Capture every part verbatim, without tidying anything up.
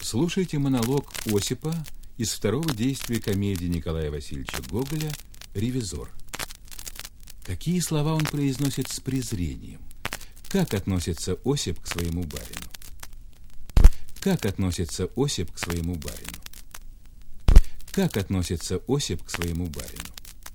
Слушайте монолог Осипа из второго действия комедии Николая Васильевича Гоголя «Ревизор». Какие слова он произносит с презрением? Как относится Осип к своему барину? Как относится Осип к своему барину? Как относится Осип к своему барину?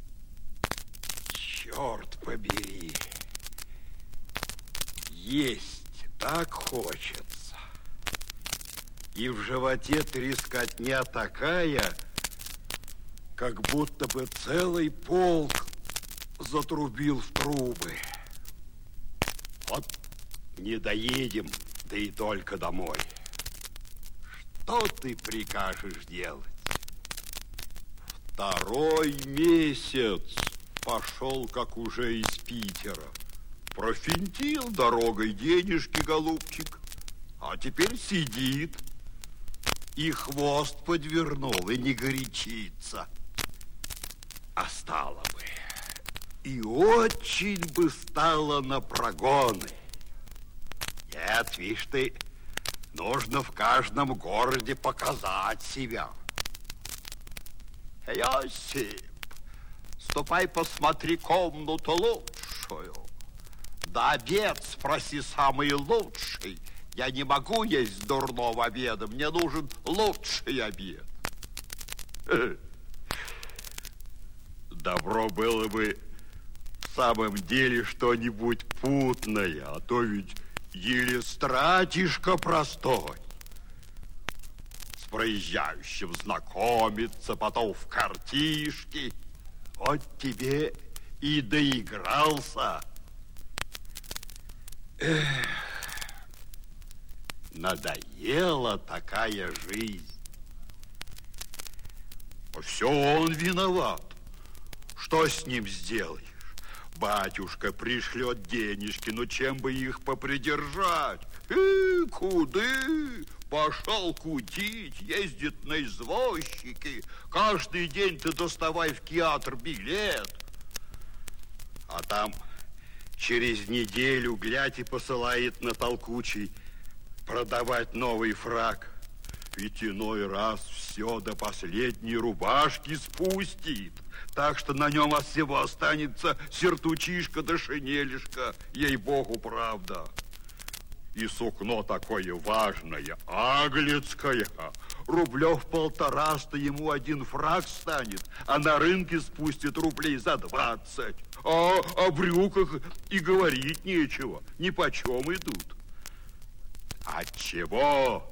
Черт побери! Есть так хочется. И в животе трескотня такая, как будто бы целый полк затрубил в трубы. Вот не доедем, да и только домой. Что ты прикажешь делать? Второй месяц пошел, как уже из Питера. Профинтил дорогой денежки, голубчик, а теперь сидит. И хвост подвернул, и не горячится. А стало бы, и очень бы стало на прогоны. Нет, видишь ты, нужно в каждом городе показать себя. Йосип, ступай посмотри комнату лучшую. Да обед спроси самый лучший. Я не могу есть дурного обеда, мне нужен лучший обед. Добро было бы в самом деле что-нибудь путное, а то ведь елистратишка простой. С проезжающим знакомиться, потом в картишки. Вот тебе и доигрался. Эх. Надоела такая жизнь. Все он виноват. Что с ним сделаешь? Батюшка пришлет денежки, но чем бы их попридержать? И куды? Пошел кутить, ездит на извозчике. Каждый день ты доставай в театр билет. А там через неделю, глядь, и посылает на толкучий продавать новый фрак. Ведь иной раз все до последней рубашки спустит. Так что на нем от всего останется сертучишка да шинелишка. Ей-богу, правда. И сукно такое важное, аглицкое. Рублев полтораста ему один фрак станет, а на рынке спустит рублей за двадцать. А о брюках и говорить нечего, нипочем идут. От чего?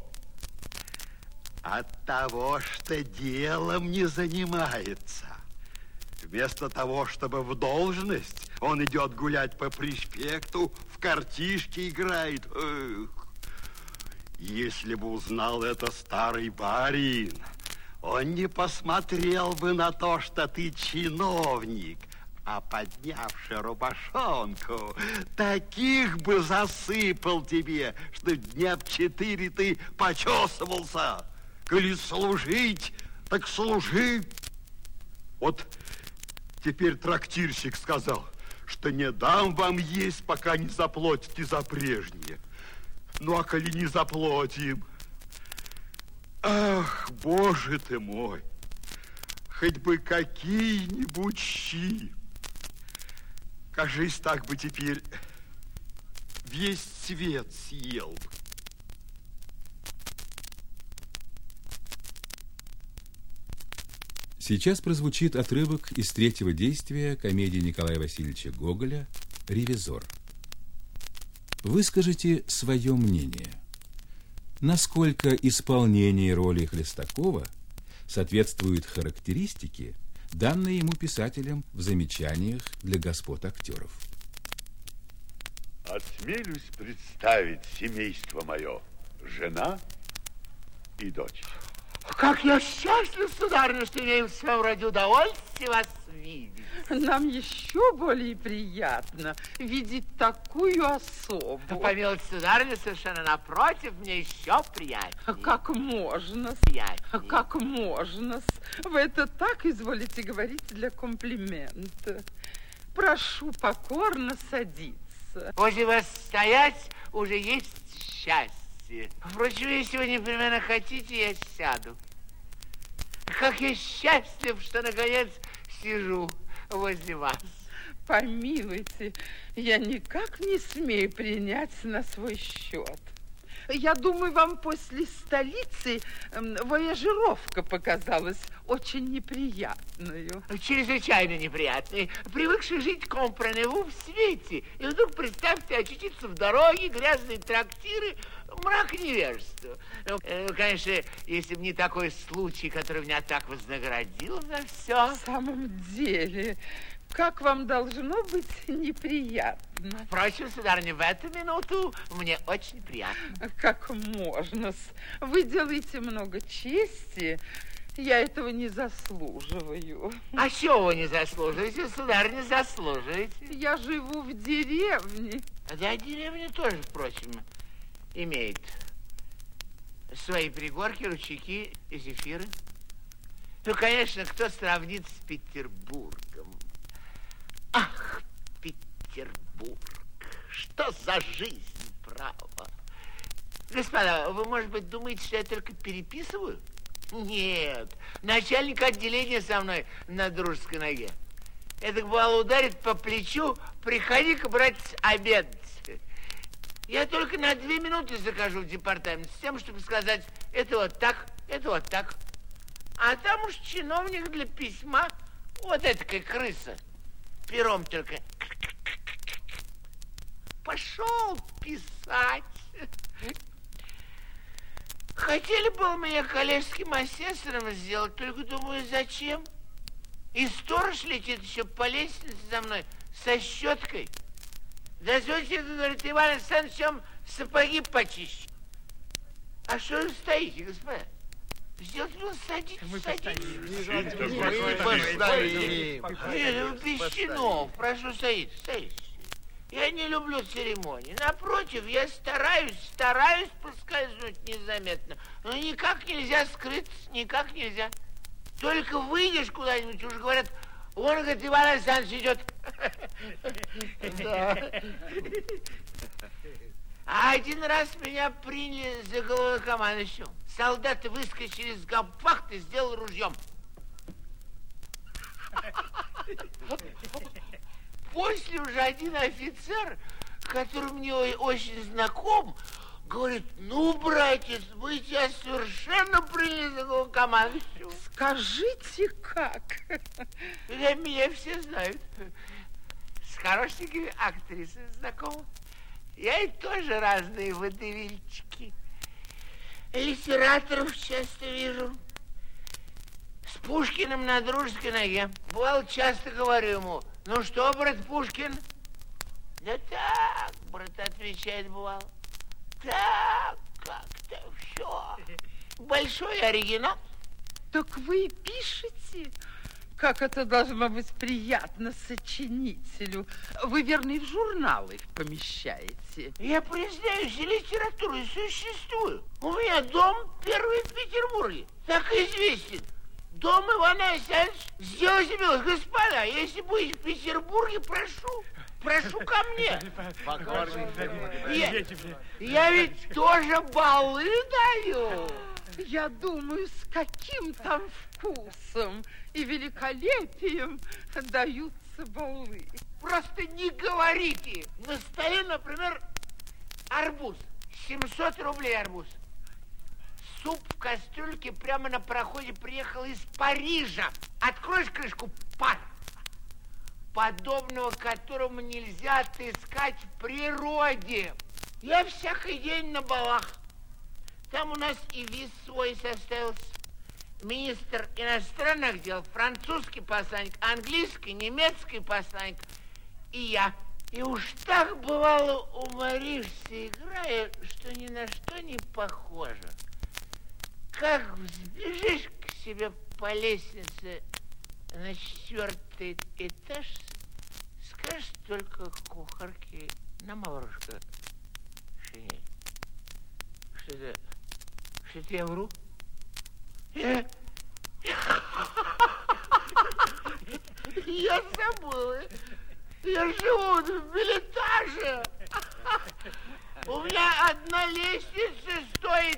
От того, что делом не занимается. Вместо того, чтобы в должность, он идет гулять по проспекту, в картишки играет. Эх. Если бы узнал это старый барин, он не посмотрел бы на то, что ты чиновник, а поднявши рубашонку, таких бы засыпал тебе, что дня в четыре ты почесывался. Коли служить, так служи. Вот теперь трактирщик сказал, что не дам вам есть, пока не заплатите за прежнее. Ну, а коли не заплатим? Ах, боже ты мой, хоть бы какие-нибудь щи. Кажись, так бы теперь весь свет съел бы. Сейчас прозвучит отрывок из третьего действия комедии Николая Васильевича Гоголя «Ревизор». Выскажите свое мнение. Насколько исполнение роли Хлестакова соответствует характеристике, данной ему писателем в замечаниях для господ актеров? Осмелюсь представить семейство мое, жена и дочь. Как я счастлив, сударыня, что имею в своем роде удовольствие вас видеть. Нам еще более приятно видеть такую особу. Помилуйте, сударыня, совершенно напротив, мне еще приятнее. Как можно? Приятнее. Как можно? Вы это так изволите говорить для комплимента. Прошу покорно садиться. Возле вас стоять уже есть счастье. сядьте. Впрочем, если вы непременно хотите, я сяду. Как я счастлив, что наконец сижу возле вас. Помилуйте, я никак не смею принять на свой счет. Я думаю, вам после столицы вояжировка показалась очень неприятную. Чрезвычайно неприятной. Привыкший жить компраневу в свете. И вдруг, представьте, очутиться в дороге, грязные трактиры, мрак невежества. Ну, конечно, если бы не такой случай, который меня так вознаградил за все. В самом деле, как вам должно быть неприятно? Впрочем, сударыня, в эту минуту мне очень приятно. Как можно? Вы делаете много чести. Я этого не заслуживаю. А чего вы не заслуживаете, сударыня, заслуживаете? Я живу в деревне. Да, деревня тоже, впрочем, имеет свои пригорки, ручейки и зефиры. Ну, конечно, кто сравнит с Петербургом? Ах, Петербург, что за жизнь, право. Господа, вы, может быть, думаете, что я только переписываю? Нет, начальник отделения со мной на дружеской ноге. Это, бывало, ударит по плечу, приходи-ка, братец, обедать. Я только на две минуты захожу в департамент с тем, чтобы сказать, это вот так, это вот так. А там уж чиновник для письма, вот этакая крыса, пером только пошел писать. Хотели бы меня коллежским асессором сделать, только думаю, зачем? И сторож летит еще по лестнице за мной со щеткой. Дозвольте, говорит, Иван Александрович, сапоги почище. А что вы стоите, господа? Сделайте, ну, садитесь, Мы садитесь. Мы постоим. Нет, без чинов, прошу, садитесь, садитесь. Я не люблю церемонии. Напротив, я стараюсь, стараюсь проскользнуть незаметно. Но никак нельзя скрыться, никак нельзя. Только выйдешь куда-нибудь, уже говорят, вон, говорит, Иван Александрович идет. Да. А один раз меня приняли за главнокомандующего. Солдаты выскочили из гауптвахты и сделали ружьем. После уже один офицер, который мне очень знаком, говорит, ну, братец, вы тебя совершенно приняли за главнокомандующего. Скажите, как? Да, меня все знают. С хорошенькими актрисами знакомы. Я и тоже разные водевильчики. Литераторов часто вижу. С Пушкиным на дружеской ноге. Бывало, часто говорю ему, ну что, брат Пушкин? Да так, брат, отвечает, бывало. Так, как-то все. Большой оригинал. Так вы и пишете? Как это должно быть приятно сочинителю. Вы, верно, и в журналы их помещаете. Я, признаюсь, и литературу и существую. У меня дом первый в Петербурге. Так известен. Дом Ивана Александровича. Сделайте мило, господа, если будете в Петербурге, прошу. Прошу ко мне. Я, я ведь тоже балы даю. Я думаю, с каким там вкусом и великолепием даются балы. Просто не говорите. На столе, например, арбуз. семьсот рублей арбуз. Суп в кастрюльке прямо на проходе приехал из Парижа. Откроешь крышку, пар. Подобного которому нельзя отыскать в природе. Я всякий день на балах. Там у нас и виз свой составился. Министр иностранных дел, французский посланник, английский, немецкий посланник и я. И уж так бывало уморившься, играя, что ни на что не похоже. Как взбежишь к себе по лестнице на четвертый этаж, скажешь только кухарке, на, Маврушка, шинель. Что-то, что-то я вру? Я... Я забыла. Я живу в билетаже. У меня одна лестница стоит...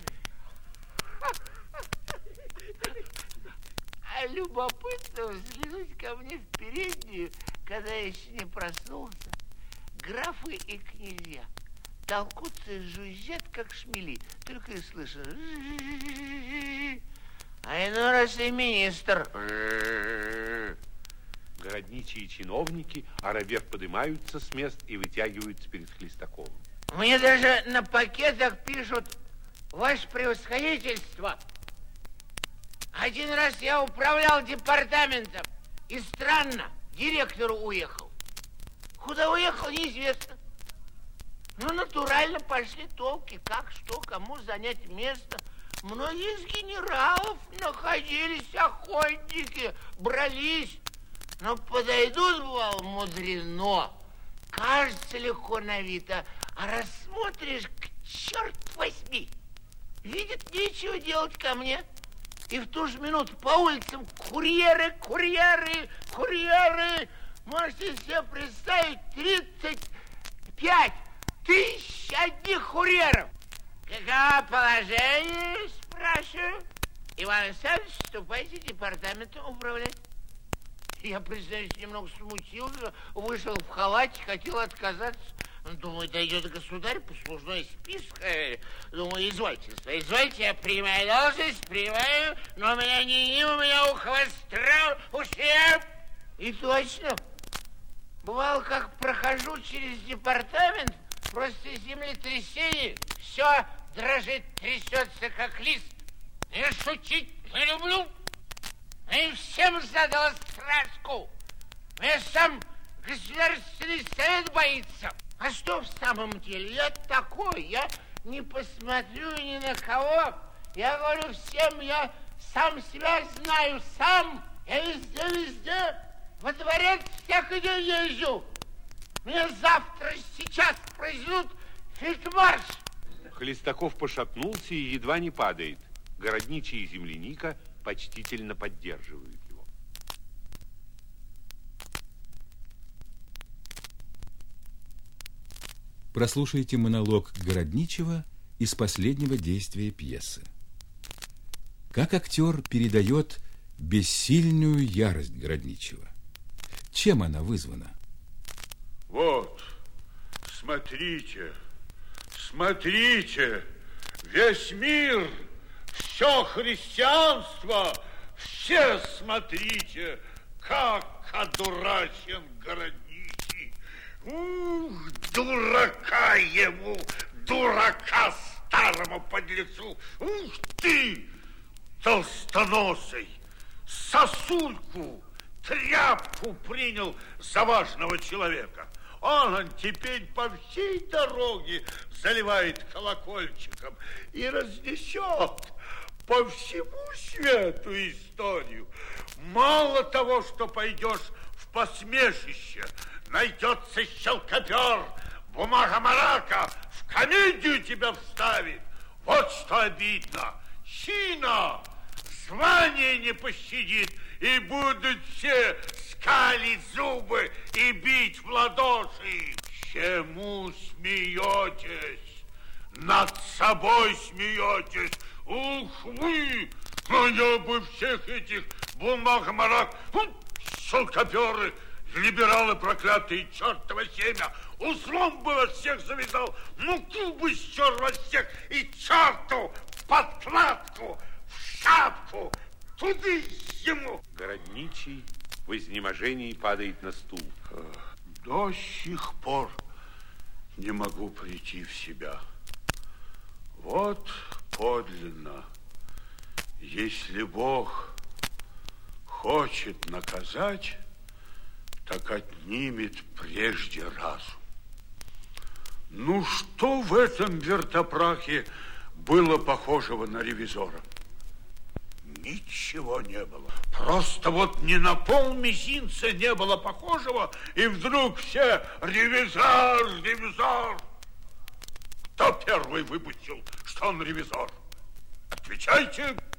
А любопытно взглянуть ко мне в переднюю, когда я еще не проснулся. Графы и князья толкутся и жужжат, как шмели. Только и слышно. А иной раз и министр. Городничие и чиновники, оробев, поднимаются с мест и вытягиваются перед Хлестаковым. Мне даже на пакетах пишут: ваше превосходительство. Один раз я управлял департаментом, и странно, директор уехал. Куда уехал, неизвестно. Ну, натурально пошли толки, как, что, кому занять место. Многие из генералов находились, охотники, брались. Но подойдут, бывало, мудрено. Кажется легко на вид, а, а рассмотришь, к черт возьми. Видят, нечего делать ко мне. И в ту же минуту по улицам курьеры, курьеры, курьеры. Можете себе представить, тридцать пять тысяч одних курьеров. Каково положение, спрашиваю? Иван Александрович, вступайте департаментом управлять. Я, признаюсь, немного смутился, вышел в халате, хотел отказаться. Думаю, дойдет государь, послужной список. Думаю, извольте, извольте, я принимаю должность, принимаю, но у меня не ни, у меня у хвостра, ушиб. И точно. Бывало, как прохожу через департамент, просто землетрясение, все дрожит, трясется, как лист. Я шутить не люблю. И всем задала страшку. Я сам Государственный совет боится. А что в самом деле? Я такой, я не посмотрю ни на кого. Я говорю всем, я сам себя знаю, сам. Я везде-везде во дворец всякий день езжу. Мне завтра, сейчас произведут фельдмарш. Хлестаков пошатнулся и едва не падает. Городничий и земляника почтительно поддерживают его. Прослушайте монолог Городничего из последнего действия пьесы. Как актер передает бессильную ярость Городничего? Чем она вызвана? Вот, смотрите, смотрите, весь мир, все христианство, все смотрите, как одурачен Городничий. Ух, дурака ему, дурака старому подлецу. Ух ты, толстоносый, сосульку, тряпку принял за важного человека. Он, он теперь по всей дороге заливает колокольчиком и разнесет по всему свету историю. Мало того, что пойдешь в посмешище, найдется щелкопер, бумага-марака, в комедию тебя вставит. Вот что обидно. Чина, звание не пощадит, и будут все скалить зубы и бить в ладоши. Чему смеетесь? Над собой смеетесь. Ух вы! А я бы всех этих бумаг-марак, щелкоперы, либералы проклятые, чертово семя, узлом бы вас всех завязал, муку бы стер вас всех и черту в подкладку, в шапку, туды ему. Городничий в изнеможении падает на стул. До сих пор не могу прийти в себя. Вот подлинно, если Бог хочет наказать, так отнимет прежде разум. Ну, что в этом вертопрахе было похожего на ревизора? Ничего не было. Просто вот ни на пол мизинца не было похожего, и вдруг все ревизор, ревизор. Кто первый выпустил, что он ревизор? Отвечайте.